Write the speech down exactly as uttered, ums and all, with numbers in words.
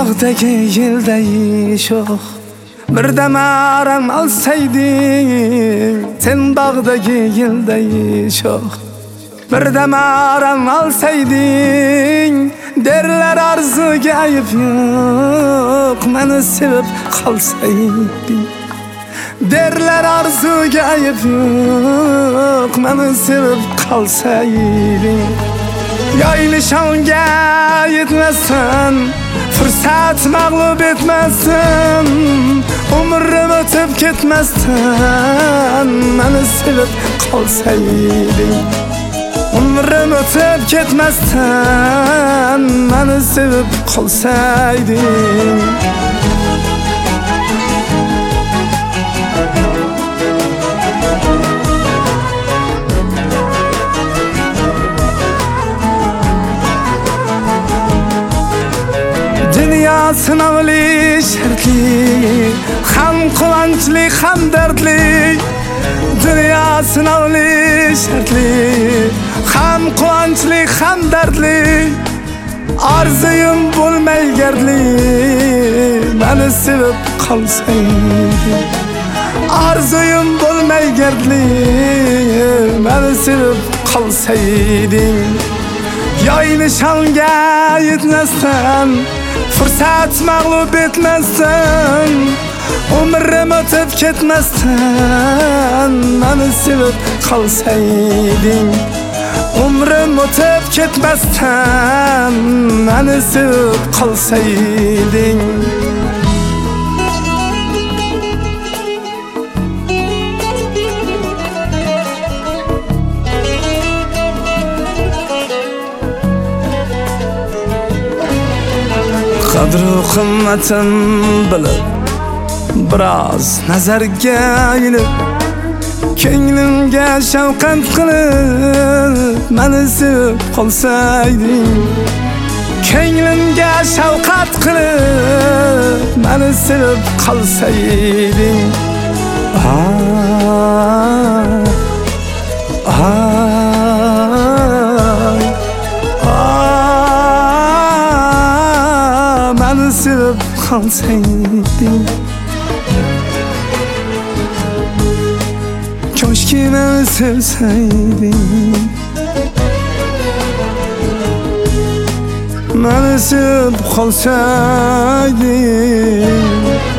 bağdaki yılday şox bir damaram alsaydın. Sen bağdaki yılday şox bir damaram alsaydın. Derler arzuga ayıp yok, meni sevip kalsaydın. Derler arzuga ayıp yok, meni sevip kalsaydın. Yaylışanga yetmezsen, fırsat mağlup etmezsen, umrim ötüp ketmezsen, meni sevip kalsaydın. Umrim ötüp ketmezsen, meni sevip kalsaydın. Dünya sınavlı şertli, ham kıvançlı ham dertli. Dünya sınavlı şertli, ham kıvançlı ham dertli. Arzuyum bulmay gerli, beni sevip kalsaydın. Arzuyum bulmay gerli, beni sevip kalsaydın. Yay nişanga yetmezsen, fırsat mağlup etmezsen, umrim ötüp ketmezsen, beni sevip kalsaydın. Umrim ötüp ketmezsen, beni sevip kalsaydın. Qadru qimmatim bilib, biraz nazarga ilib, ko'nglimga shavqat qilib, meni sevib qolsayding. Ko'nglimga shavqat qilib, meni sevib qolsayding. Ah, ah, meni sevib qolsayding. Koşki meni sevsayding, meni sevib qolsayding.